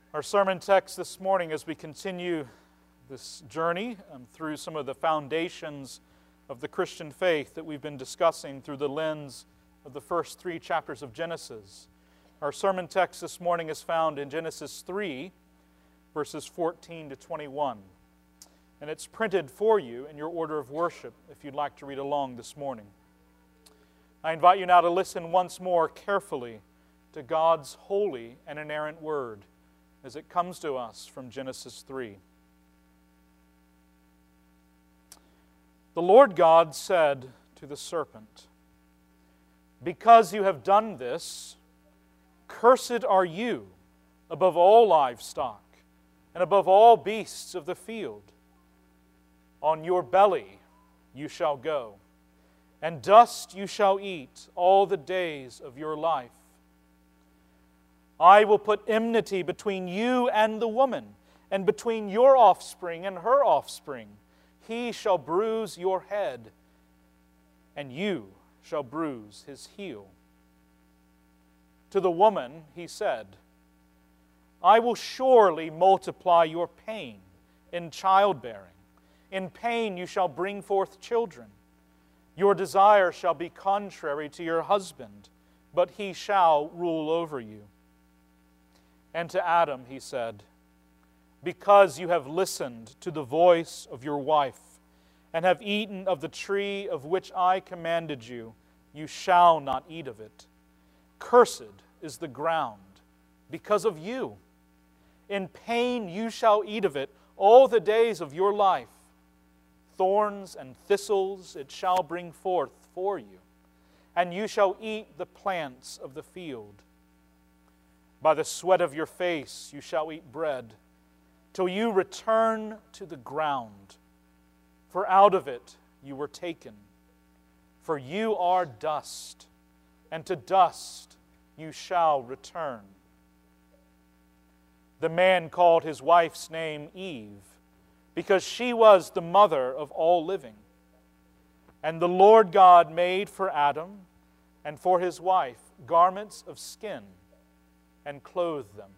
Our sermon text this morning, as we continue this journey through some of the foundations of the Christian faith that we've been discussing through the lens of the first 3 chapters of Genesis. Our sermon text this morning is found in Genesis 3, verses 14 to 21. And it's printed for you in your order of worship if you'd like to read along this morning. I invite you now to listen once more carefully to God's holy and inerrant word as it comes to us from Genesis 3. The Lord God said to the serpent, "Because you have done this, cursed are you above all livestock and above all beasts of the field. On your belly you shall go, and dust you shall eat all the days of your life. I will put enmity between you and the woman, and between your offspring and her offspring. He shall bruise your head, and you shall bruise his heel." To the woman he said, "I will surely multiply your pain in childbearing. In pain you shall bring forth children. Your desire shall be contrary to your husband, but he shall rule over you." And to Adam he said, "Because you have listened to the voice of your wife, and have eaten of the tree of which I commanded you, you shall not eat of it. Cursed is the ground because of you. In pain you shall eat of it all the days of your life. Thorns and thistles it shall bring forth for you, and you shall eat the plants of the field. By the sweat of your face you shall eat bread, till you return to the ground. For out of it you were taken. For you are dust, and to dust you shall return." The man called his wife's name Eve, because she was the mother of all living. And the Lord God made for Adam and for his wife garments of skin, and clothed them.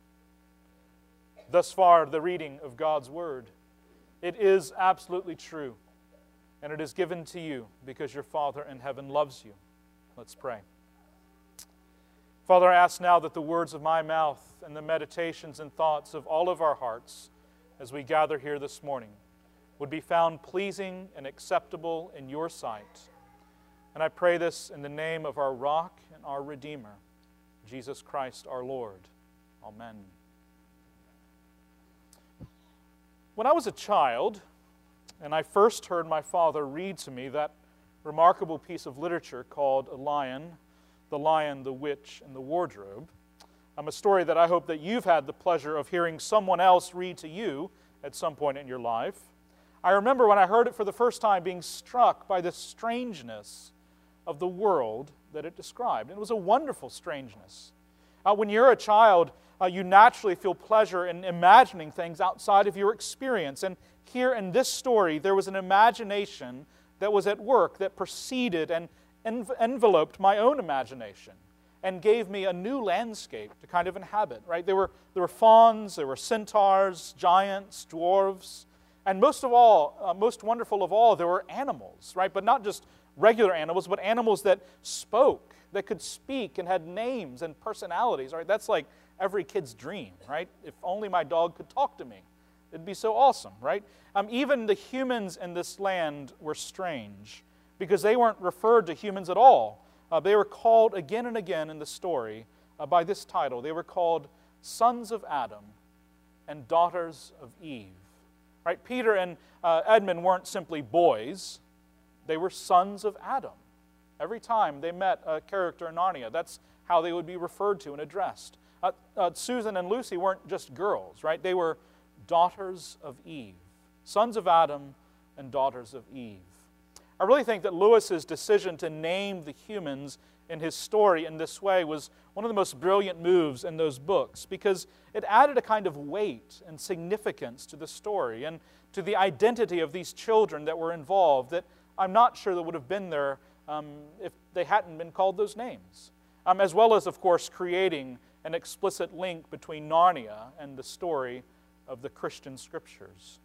Thus far, the reading of God's Word. It is absolutely true, and it is given to you because your Father in heaven loves you. Let's pray. Father, I ask now that the words of my mouth and the meditations and thoughts of all of our hearts as we gather here this morning would be found pleasing and acceptable in your sight. And I pray this in the name of our rock and our Redeemer, Jesus Christ our Lord. Amen. When I was a child, and I first heard my father read to me that remarkable piece of literature called The Lion, the Witch, and the Wardrobe, a story that I hope that you've had the pleasure of hearing someone else read to you at some point in your life. I remember when I heard it for the first time being struck by the strangeness of the world that it described. And it was a wonderful strangeness. When you're a child, you naturally feel pleasure in imagining things outside of your experience. And here in this story, there was an imagination that was at work that preceded and enveloped my own imagination and gave me a new landscape to kind of inhabit. Right? There were fauns, there were centaurs, giants, dwarves, and most of all, most wonderful of all, there were animals. Right? But not just regular animals, but animals that spoke, that could speak and had names and personalities. Right? That's like every kid's dream, right? If only my dog could talk to me. It'd be so awesome, right? Even the humans in this land were strange because they weren't referred to humans at all. They were called again and again in the story by this title. They were called sons of Adam and daughters of Eve. Right? Peter and Edmund weren't simply boys. They were sons of Adam. Every time they met a character in Narnia, that's how they would be referred to and addressed. Susan and Lucy weren't just girls, right? They were daughters of Eve, sons of Adam and daughters of Eve. I really think that Lewis's decision to name the humans in his story in this way was one of the most brilliant moves in those books because it added a kind of weight and significance to the story and to the identity of these children that were involved that I'm not sure that would have been there if they hadn't been called those names. As well as, of course, creating an explicit link between Narnia and the story of the Christian scriptures.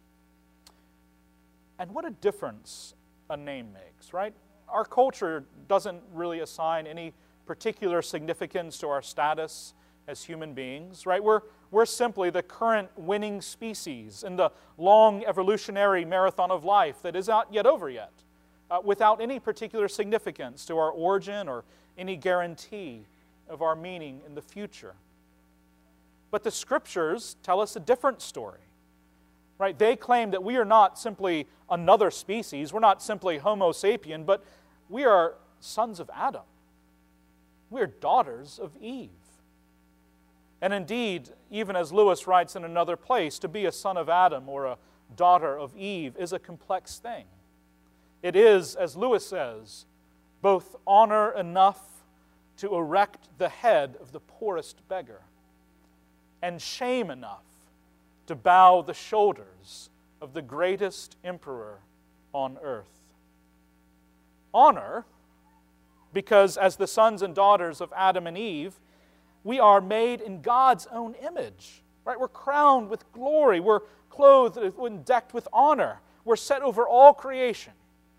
And what a difference a name makes, right? Our culture doesn't really assign any particular significance to our status as human beings, right? We're simply the current winning species in the long evolutionary marathon of life that is not yet over yet, without any particular significance to our origin or any guarantee of our meaning in the future. But the Scriptures tell us a different story, right? They claim that we are not simply another species, we're not simply Homo sapien, but we are sons of Adam. We are daughters of Eve. And indeed, even as Lewis writes in another place, to be a son of Adam or a daughter of Eve is a complex thing. It is, as Lewis says, both honor enough to erect the head of the poorest beggar, and shame enough to bow the shoulders of the greatest emperor on earth. Honor, because as the sons and daughters of Adam and Eve, we are made in God's own image, right? We're crowned with glory. We're clothed and decked with honor. We're set over all creation.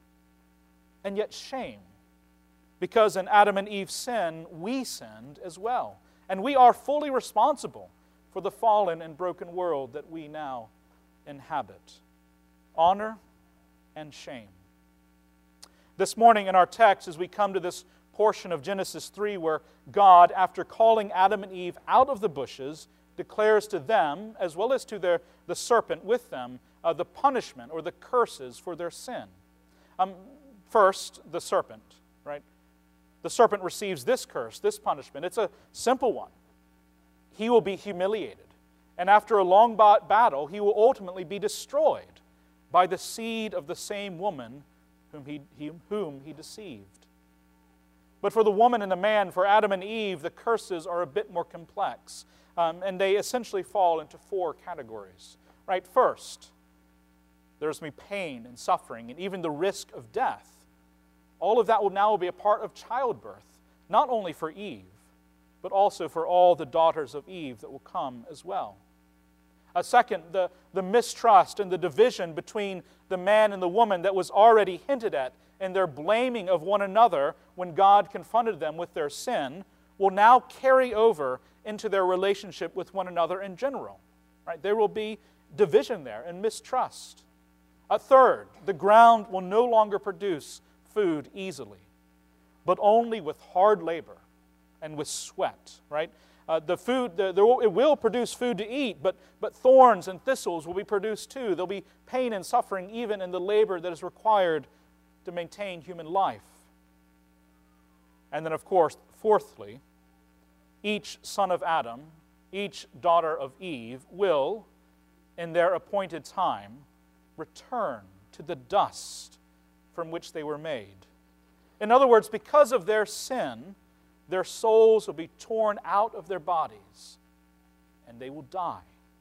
And yet shame, because in Adam and Eve's sin, we sinned as well. And we are fully responsible for the fallen and broken world that we now inhabit. Honor and shame. This morning in our text, as we come to this portion of Genesis 3 where God, after calling Adam and Eve out of the bushes, declares to them, as well as to the serpent with them, the punishment or the curses for their sin. First, the serpent, right? The serpent receives this curse, this punishment. It's a simple one. He will be humiliated. And after a long battle, he will ultimately be destroyed by the seed of the same woman whom he deceived. But for the woman and the man, for Adam and Eve, the curses are a bit more complex. And they essentially fall into four categories. Right? First, there's going to be pain and suffering and even the risk of death. All of that will now be a part of childbirth, not only for Eve, but also for all the daughters of Eve that will come as well. Second, the mistrust and the division between the man and the woman that was already hinted at in their blaming of one another when God confronted them with their sin will now carry over into their relationship with one another in general. Right? There will be division there and mistrust. Third, the ground will no longer produce food easily, but only with hard labor and with sweat, right? It will produce food to eat, but thorns and thistles will be produced too. There'll be pain and suffering even in the labor that is required to maintain human life. And then, of course, fourthly, each son of Adam, each daughter of Eve will, in their appointed time, return to the dust from which they were made. In other words, because of their sin, their souls will be torn out of their bodies, and they will die.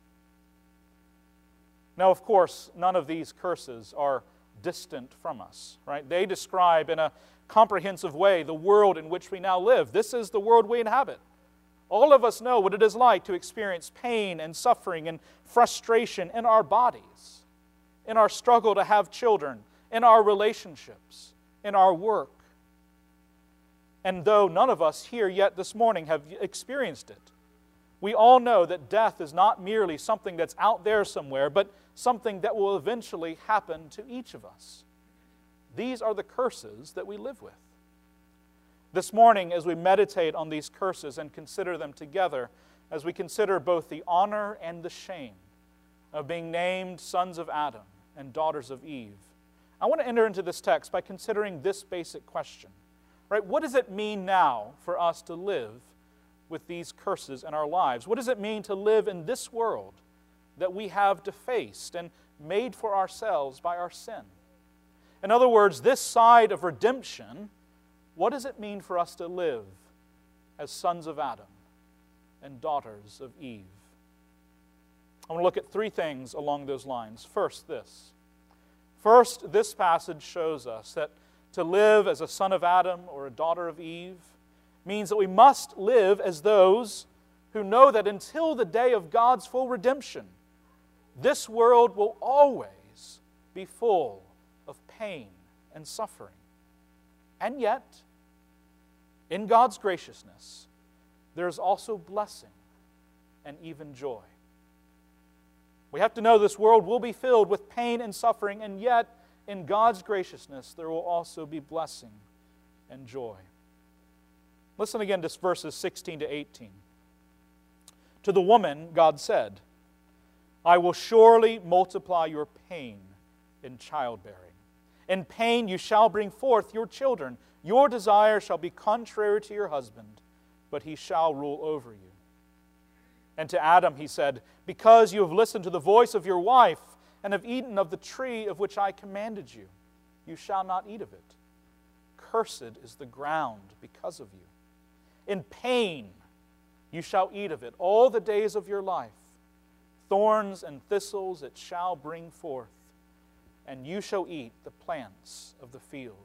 Now, of course, none of these curses are distant from us, right? They describe in a comprehensive way the world in which we now live. This is the world we inhabit. All of us know what it is like to experience pain and suffering and frustration in our bodies, in our struggle to have children, in our relationships, in our work. And though none of us here yet this morning have experienced it, we all know that death is not merely something that's out there somewhere, but something that will eventually happen to each of us. These are the curses that we live with. This morning, as we meditate on these curses and consider them together, as we consider both the honor and the shame of being named sons of Adam and daughters of Eve, I want to enter into this text by considering this basic question. Right? What does it mean now for us to live with these curses in our lives? What does it mean to live in this world that we have defaced and made for ourselves by our sin? In other words, this side of redemption, what does it mean for us to live as sons of Adam and daughters of Eve? I want to look at three things along those lines. First, this. First, this passage shows us that to live as a son of Adam or a daughter of Eve means that we must live as those who know that until the day of God's full redemption, this world will always be full of pain and suffering. And yet, in God's graciousness, there is also blessing and even joy. We have to know this world will be filled with pain and suffering, and yet, in God's graciousness, there will also be blessing and joy. Listen again to verses 16 to 18. To the woman, God said, I will surely multiply your pain in childbearing. In pain you shall bring forth your children. Your desire shall be contrary to your husband, but he shall rule over you. And to Adam he said, because you have listened to the voice of your wife and have eaten of the tree of which I commanded you, you shall not eat of it. Cursed is the ground because of you. In pain you shall eat of it all the days of your life. Thorns and thistles it shall bring forth, and you shall eat the plants of the field.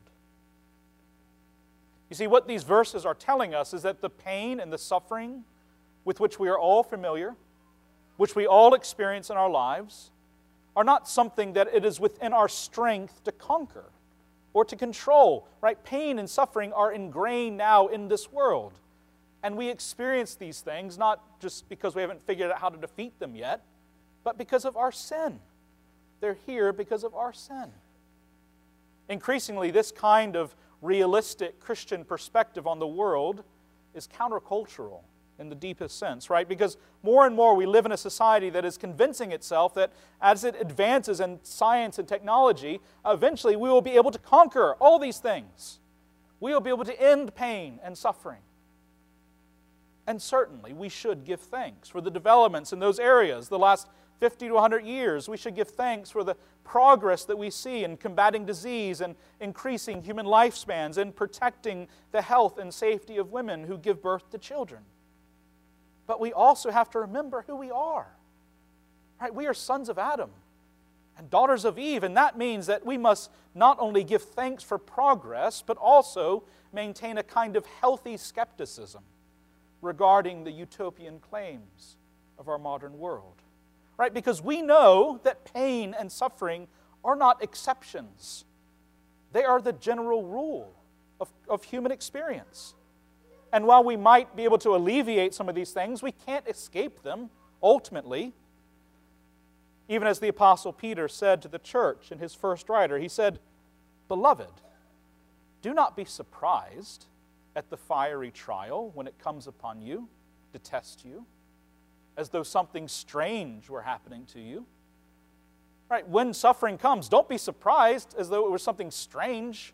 You see, what these verses are telling us is that the pain and the suffering with which we are all familiar, which we all experience in our lives, are not something that it is within our strength to conquer or to control. Right? Pain and suffering are ingrained now in this world. And we experience these things not just because we haven't figured out how to defeat them yet, but because of our sin. They're here because of our sin. Increasingly, this kind of realistic Christian perspective on the world is countercultural in the deepest sense, right? Because more and more we live in a society that is convincing itself that as it advances in science and technology, eventually we will be able to conquer all these things. We will be able to end pain and suffering. And certainly we should give thanks for the developments in those areas. The last 50 to 100 years, we should give thanks for the progress that we see in combating disease and increasing human lifespans and protecting the health and safety of women who give birth to children. But we also have to remember who we are. Right? We are sons of Adam and daughters of Eve, and that means that we must not only give thanks for progress, but also maintain a kind of healthy skepticism regarding the utopian claims of our modern world. Right? Because we know that pain and suffering are not exceptions. They are the general rule of human experience. And while we might be able to alleviate some of these things, we can't escape them, ultimately. Even as the Apostle Peter said to the church in his first writer, he said, Beloved, do not be surprised at the fiery trial when it comes upon you to test you, as though something strange were happening to you. Right? When suffering comes, don't be surprised as though it was something strange.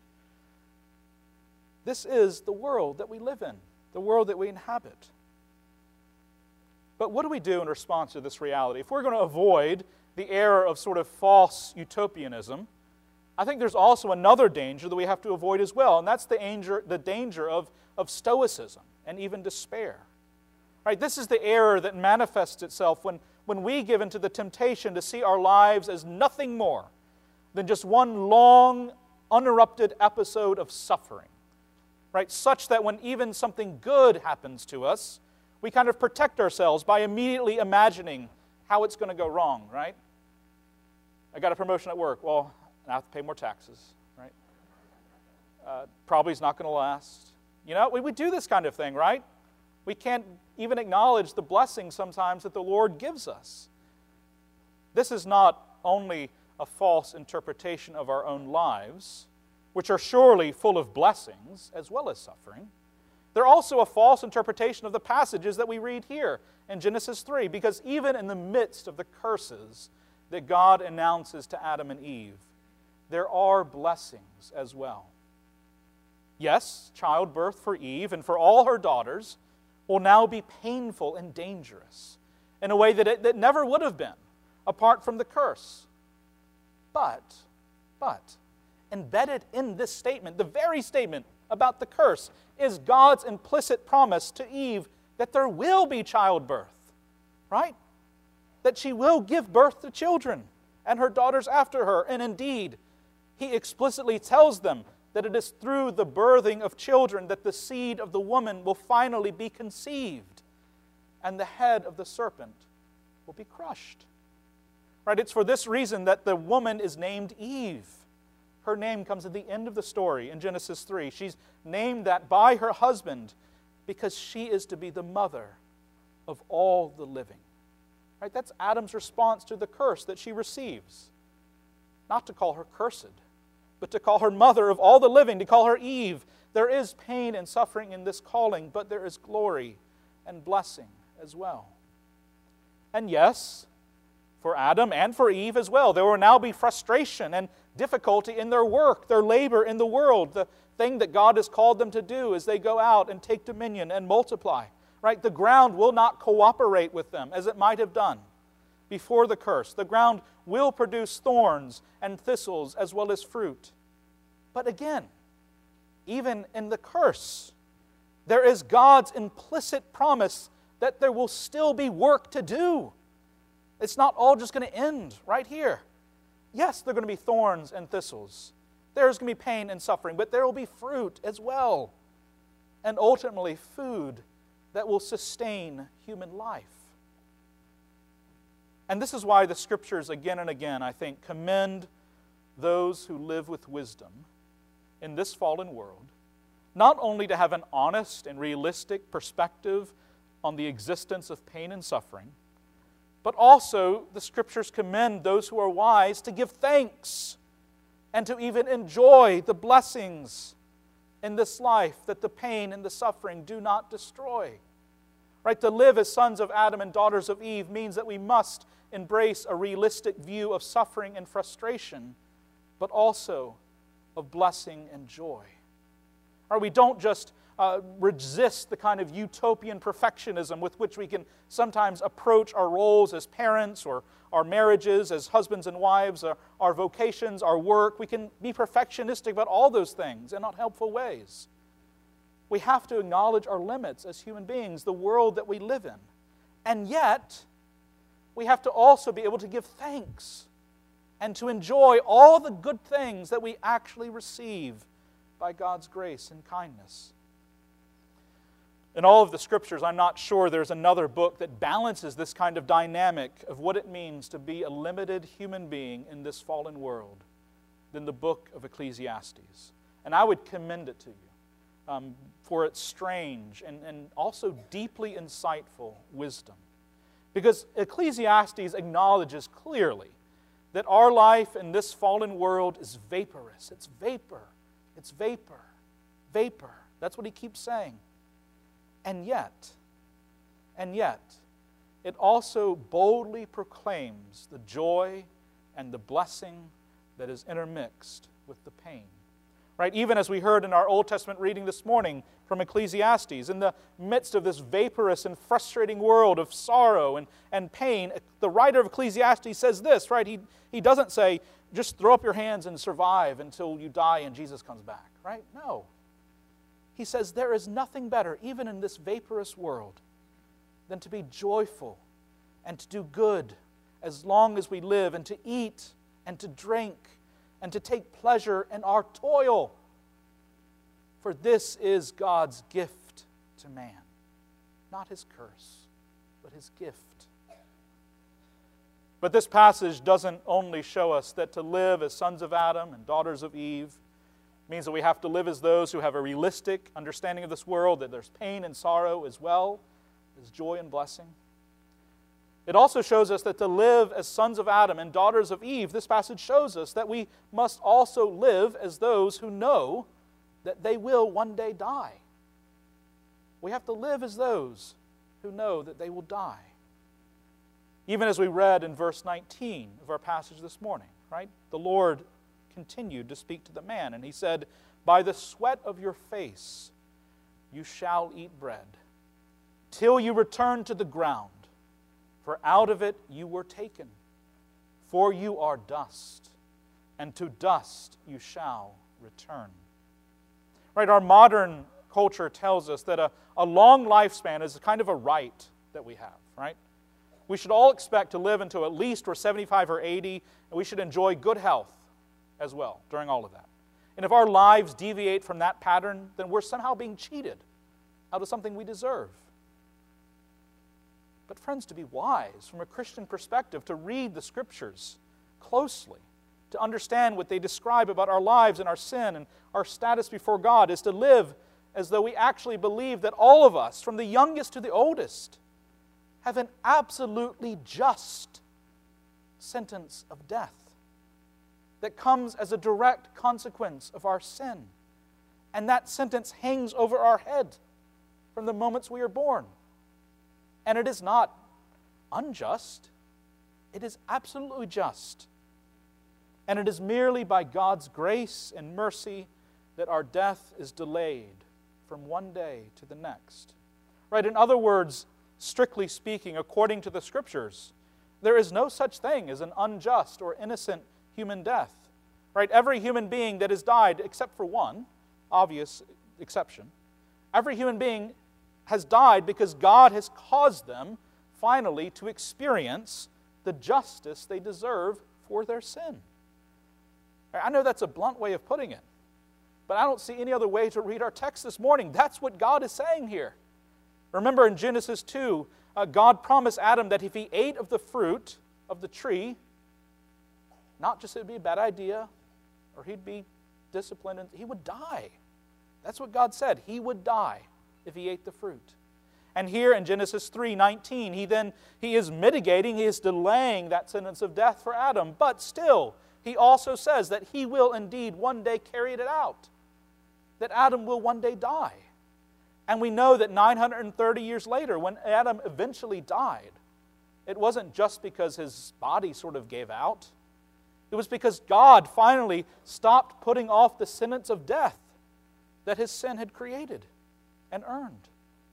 This is the world that we live in, the world that we inhabit. But what do we do in response to this reality? If we're going to avoid the error of sort of false utopianism, I think there's also another danger that we have to avoid as well, and that's the danger of stoicism and even despair. Right? This is the error that manifests itself when we give into the temptation to see our lives as nothing more than just one long, uninterrupted episode of suffering. Right? Such that when even something good happens to us, we kind of protect ourselves by immediately imagining how it's going to go wrong, right? I got a promotion at work. Well, I have to pay more taxes, right? Probably it's not going to last. You know, we do this kind of thing, right? We can't even acknowledge the blessing sometimes that the Lord gives us. This is not only a false interpretation of our own lives, which are surely full of blessings as well as suffering. They're also a false interpretation of the passages that we read here in Genesis 3, because even in the midst of the curses that God announces to Adam and Eve, there are blessings as well. Yes, childbirth for Eve and for all her daughters will now be painful and dangerous in a way that it never would have been apart from the curse. But, embedded in this statement, the very statement about the curse, is God's implicit promise to Eve that there will be childbirth, right? That she will give birth to children and her daughters after her. And indeed, He explicitly tells them that it is through the birthing of children that the seed of the woman will finally be conceived. and the head of the serpent will be crushed. Right? It's for this reason that the woman is named Eve. Her name comes at the end of the story in Genesis 3. She's named that by her husband because she is to be the mother of all the living. Right? That's Adam's response to the curse that she receives. Not to call her cursed, but to call her mother of all the living, to call her Eve. There is pain and suffering in this calling, but there is glory and blessing as well. And yes, for Adam and for Eve as well, there will now be frustration and difficulty in their work, their labor in the world, the thing that God has called them to do as they go out and take dominion and multiply. Right? The ground will not cooperate with them as it might have done before the curse. The ground will produce thorns and thistles as well as fruit. But again, even in the curse, there is God's implicit promise that there will still be work to do. It's not all just going to end right here. Yes, there are going to be thorns and thistles. There's going to be pain and suffering, but there will be fruit as well. And ultimately, food that will sustain human life. And this is why the Scriptures again and again, I think, commend those who live with wisdom in this fallen world, not only to have an honest and realistic perspective on the existence of pain and suffering, but also the Scriptures commend those who are wise to give thanks and to even enjoy the blessings in this life that the pain and the suffering do not destroy. Right? To live as sons of Adam and daughters of Eve means that we must embrace a realistic view of suffering and frustration, but also of blessing and joy. Right? We don't just resist the kind of utopian perfectionism with which we can sometimes approach our roles as parents or our marriages as husbands and wives, our vocations, our work. We can be perfectionistic about all those things in not helpful ways. We have to acknowledge our limits as human beings, the world that we live in. And yet, we have to also be able to give thanks and to enjoy all the good things that we actually receive by God's grace and kindness. In all of the Scriptures, I'm not sure there's another book that balances this kind of dynamic of what it means to be a limited human being in this fallen world than the book of Ecclesiastes. And I would commend it to you for its strange and also deeply insightful wisdom. Because Ecclesiastes acknowledges clearly that our life in this fallen world is vaporous. It's vapor. It's vapor. Vapor. That's what he keeps saying. And yet, it also boldly proclaims the joy and the blessing that is intermixed with the pain. Right? Even as we heard in our Old Testament reading this morning from Ecclesiastes, in the midst of this vaporous and frustrating world of sorrow and pain, the writer of Ecclesiastes says this, right? He doesn't say, just throw up your hands and survive until you die and Jesus comes back, right? No. He says there is nothing better, even in this vaporous world, than to be joyful and to do good as long as we live, and to eat and to drink and to take pleasure in our toil. For this is God's gift to man. Not his curse, but his gift. But this passage doesn't only show us that to live as sons of Adam and daughters of Eve means that we have to live as those who have a realistic understanding of this world, that there's pain and sorrow as well as joy and blessing. It also shows us that to live as sons of Adam and daughters of Eve, this passage shows us that we must also live as those who know that they will one day die. We have to live as those who know that they will die. Even as we read in verse 19 of our passage this morning, right? The Lord continued to speak to the man, and he said, "By the sweat of your face you shall eat bread, till you return to the ground, for out of it you were taken. For you are dust, and to dust you shall return." Right, our modern culture tells us that a long lifespan is a kind of a right that we have, right? We should all expect to live until at least we're 75 or 80, and we should enjoy good health as well during all of that. And if our lives deviate from that pattern, then we're somehow being cheated out of something we deserve. But friends, to be wise from a Christian perspective, to read the Scriptures closely, to understand what they describe about our lives and our sin and our status before God, is to live as though we actually believe that all of us, from the youngest to the oldest, have an absolutely just sentence of death that comes as a direct consequence of our sin. And that sentence hangs over our head from the moments we are born. And it is not unjust. It is absolutely just. And it is merely by God's grace and mercy that our death is delayed from one day to the next. Right? In other words, strictly speaking, according to the Scriptures, there is no such thing as an unjust or innocent human death. Right? Every human being that has died, except for one obvious exception, every human being has died because God has caused them finally to experience the justice they deserve for their sin. I know that's a blunt way of putting it, but I don't see any other way to read our text this morning. That's what God is saying here. Remember in Genesis 2, God promised Adam that if he ate of the fruit of the tree, not just it would be a bad idea, or he'd be disciplined, and he would die. That's what God said. He would die if he ate the fruit. And here in Genesis 3:19, he is mitigating, he is delaying that sentence of death for Adam. But still, he also says that he will indeed one day carry it out. That Adam will one day die. And we know that 930 years later, when Adam eventually died, it wasn't just because his body sort of gave out. It was because God finally stopped putting off the sentence of death that his sin had created and earned.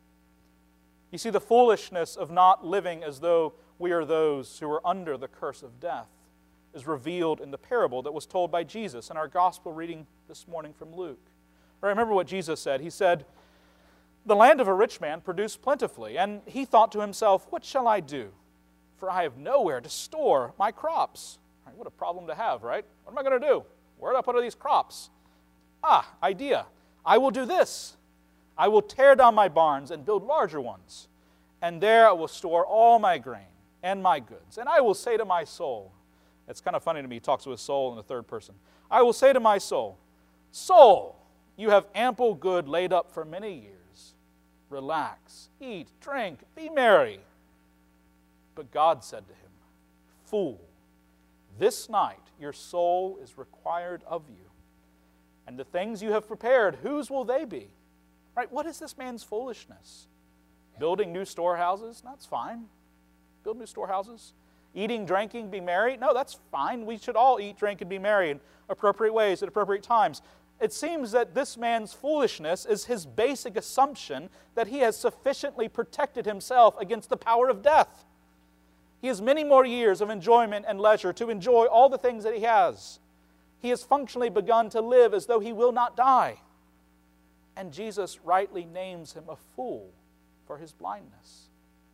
You see, the foolishness of not living as though we are those who are under the curse of death is revealed in the parable that was told by Jesus in our gospel reading this morning from Luke. Remember what Jesus said. He said, "The land of a rich man produced plentifully, and he thought to himself, 'What shall I do? For I have nowhere to store my crops.'" Right, what a problem to have, right? What am I going to do? Where do I put all these crops? Idea. I will do this. I will tear down my barns and build larger ones, and there I will store all my grain and my goods. And I will say to my soul," it's kind of funny to me, he talks to his soul in the third person, "I will say to my soul, 'Soul, you have ample good laid up for many years. Relax, eat, drink, be merry.' But God said to him, 'Fool, this night your soul is required of you. And the things you have prepared, whose will they be?'" Right? What is this man's foolishness? Building new storehouses? That's fine. Build new storehouses. Eating, drinking, be merry? No, that's fine. We should all eat, drink, and be merry in appropriate ways at appropriate times. It seems that this man's foolishness is his basic assumption that he has sufficiently protected himself against the power of death. He has many more years of enjoyment and leisure to enjoy all the things that he has. He has functionally begun to live as though he will not die. And Jesus rightly names him a fool for his blindness.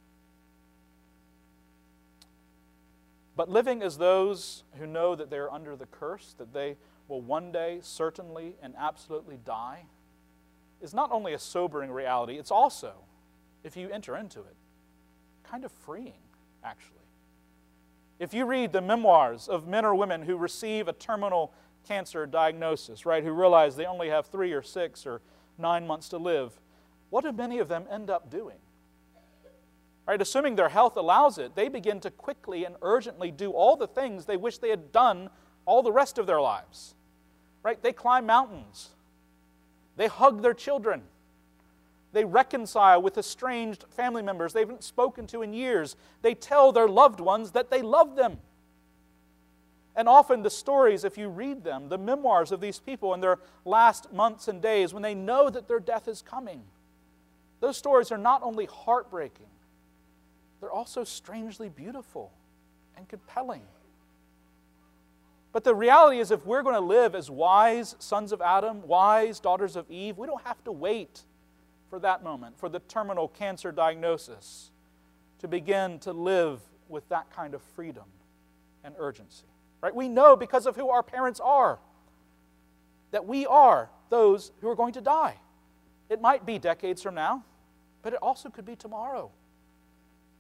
But living as those who know that they are under the curse, that they will one day certainly and absolutely die, is not only a sobering reality, it's also, if you enter into it, kind of freeing, actually. If you read the memoirs of men or women who receive a terminal cancer diagnosis, right, who realize they only have 3 or 6 or 9 months to live, what do many of them end up doing? Right, assuming their health allows it, they begin to quickly and urgently do all the things they wish they had done all the rest of their lives. Right? They climb mountains. They hug their children. They reconcile with estranged family members they haven't spoken to in years. They tell their loved ones that they love them. And often the stories, if you read them, the memoirs of these people in their last months and days when they know that their death is coming, those stories are not only heartbreaking, they're also strangely beautiful and compelling. But the reality is, if we're going to live as wise sons of Adam, wise daughters of Eve, we don't have to wait for that moment, for the terminal cancer diagnosis, to begin to live with that kind of freedom and urgency. Right? We know because of who our parents are that we are those who are going to die. It might be decades from now, but it also could be tomorrow.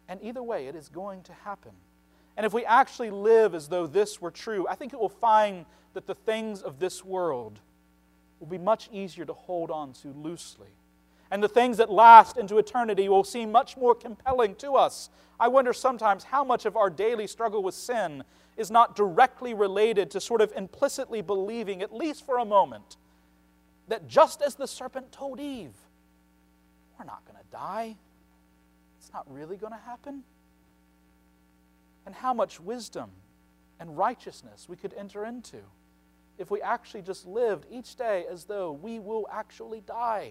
And either way, it is going to happen. And if we actually live as though this were true, I think it will find that the things of this world will be much easier to hold on to loosely. And the things that last into eternity will seem much more compelling to us. I wonder sometimes how much of our daily struggle with sin is not directly related to sort of implicitly believing, at least for a moment, that just as the serpent told Eve, we're not going to die. It's not really going to happen. And how much wisdom and righteousness we could enter into if we actually just lived each day as though we will actually die.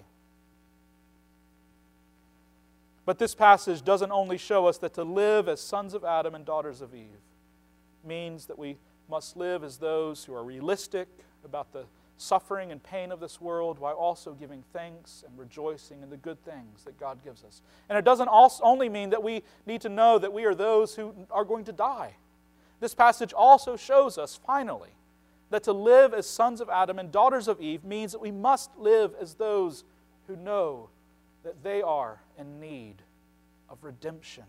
But this passage doesn't only show us that to live as sons of Adam and daughters of Eve means that we must live as those who are realistic about the suffering and pain of this world while also giving thanks and rejoicing in the good things that God gives us. And it doesn't only mean that we need to know that we are those who are going to die. This passage also shows us, finally, that to live as sons of Adam and daughters of Eve means that we must live as those who know that they are in need of redemption.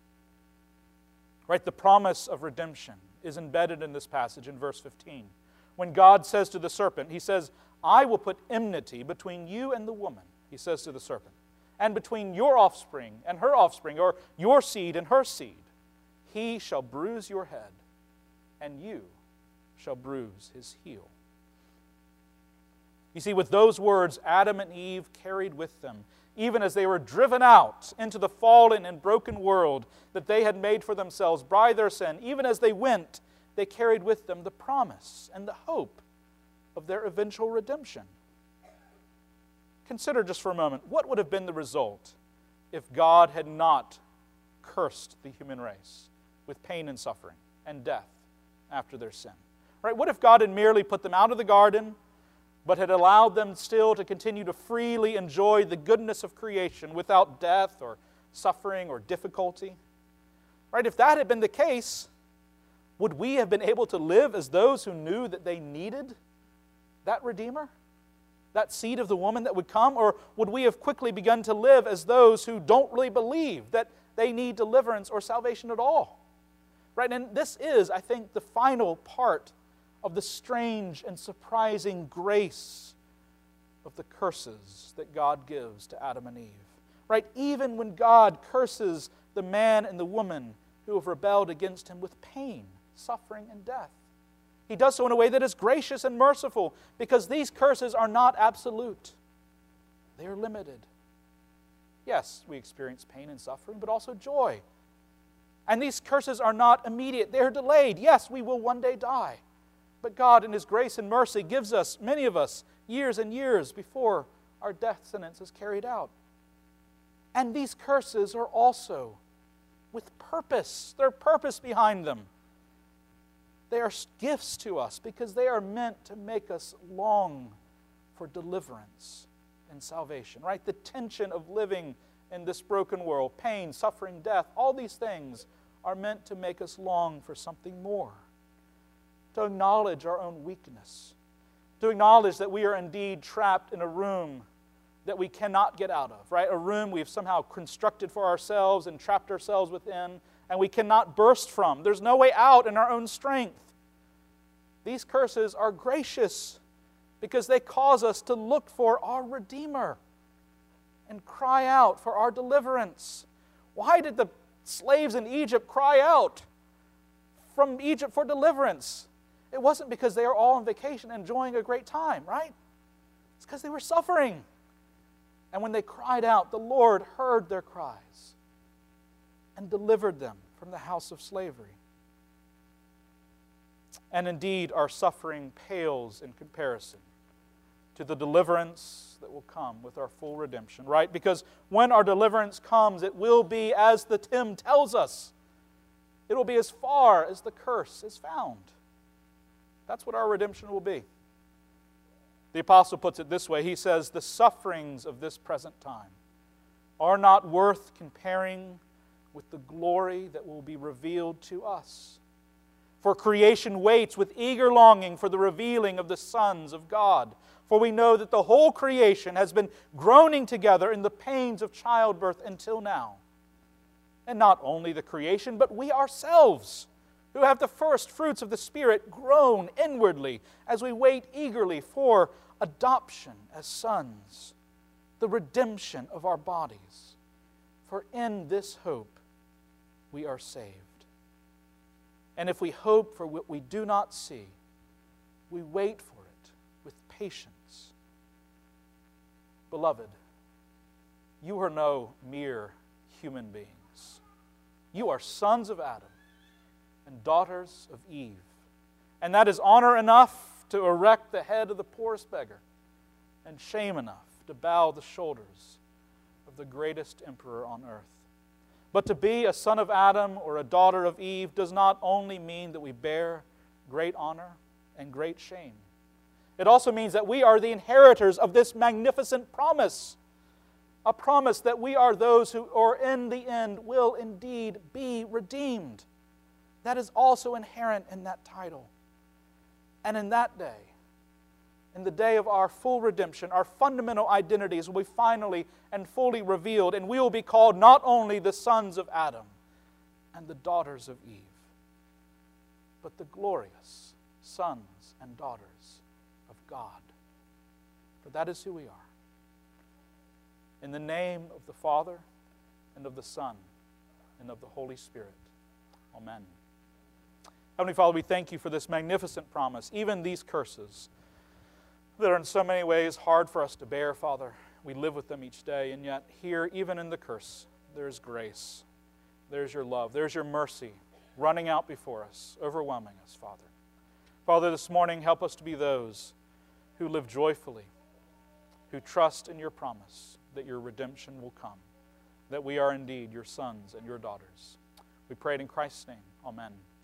Right? The promise of redemption is embedded in this passage in verse 15. When God says to the serpent, He says, I will put enmity between you and the woman, He says to the serpent, and between your offspring and her offspring, or your seed and her seed. He shall bruise your head, and you shall bruise his heel. You see, with those words, Adam and Eve carried with them, even as they were driven out into the fallen and broken world that they had made for themselves by their sin, even as they went, they carried with them the promise and the hope of their eventual redemption. Consider just for a moment, what would have been the result if God had not cursed the human race with pain and suffering and death after their sin? Right? What if God had merely put them out of the garden, but had allowed them still to continue to freely enjoy the goodness of creation without death or suffering or difficulty? Right? If that had been the case, would we have been able to live as those who knew that they needed that Redeemer? That seed of the woman that would come? Or would we have quickly begun to live as those who don't really believe that they need deliverance or salvation at all? Right? And this is, I think, the final part of the strange and surprising grace of the curses that God gives to Adam and Eve. Right? Even when God curses the man and the woman who have rebelled against Him with pain, suffering, and death, He does so in a way that is gracious and merciful, because these curses are not absolute. They are limited. Yes, we experience pain and suffering, but also joy. And these curses are not immediate. They are delayed. Yes, we will one day die. But God, in His grace and mercy, gives us, many of us, years and years before our death sentence is carried out. And these curses are also with purpose. There's purpose behind them. They are gifts to us because they are meant to make us long for deliverance and salvation, right? The tension of living in this broken world, pain, suffering, death, all these things are meant to make us long for something more, to acknowledge our own weakness, to acknowledge that we are indeed trapped in a room that we cannot get out of, right? A room we've somehow constructed for ourselves and trapped ourselves within, and we cannot burst from. There's no way out in our own strength. These curses are gracious because they cause us to look for our Redeemer and cry out for our deliverance. Why did the slaves in Egypt cry out from Egypt for deliverance? It wasn't because they were all on vacation enjoying a great time, right? It's because they were suffering. And when they cried out, the Lord heard their cries and delivered them from the house of slavery. And indeed, our suffering pales in comparison to the deliverance that will come with our full redemption, right? Because when our deliverance comes, it will be as the hymn tells us. It will be as far as the curse is found. That's what our redemption will be. The apostle puts it this way. He says, the sufferings of this present time are not worth comparing with the glory that will be revealed to us. For creation waits with eager longing for the revealing of the sons of God. For we know that the whole creation has been groaning together in the pains of childbirth until now. And not only the creation, but we ourselves, who have the first fruits of the Spirit, groan inwardly as we wait eagerly for adoption as sons, the redemption of our bodies. For in this hope we are saved. And if we hope for what we do not see, we wait for it with patience. Beloved, you are no mere human beings. You are sons of Adam and daughters of Eve. And that is honor enough to erect the head of the poorest beggar, and shame enough to bow the shoulders of the greatest emperor on earth. But to be a son of Adam or a daughter of Eve does not only mean that we bear great honor and great shame. It also means that we are the inheritors of this magnificent promise. A promise that we are those who, or in the end, will indeed be redeemed. That is also inherent in that title. And in that day, in the day of our full redemption, our fundamental identities will be finally and fully revealed, and we will be called not only the sons of Adam and the daughters of Eve, but the glorious sons and daughters of God. For that is who we are. In the name of the Father, and of the Son, and of the Holy Spirit. Amen. Heavenly Father, we thank you for this magnificent promise, even these curses that are in so many ways hard for us to bear, Father. We live with them each day, and yet here, even in the curse, there's grace. There's your love. There's your mercy running out before us, overwhelming us, Father. Father, this morning, help us to be those who live joyfully, who trust in your promise that your redemption will come, that we are indeed your sons and your daughters. We pray it in Christ's name. Amen.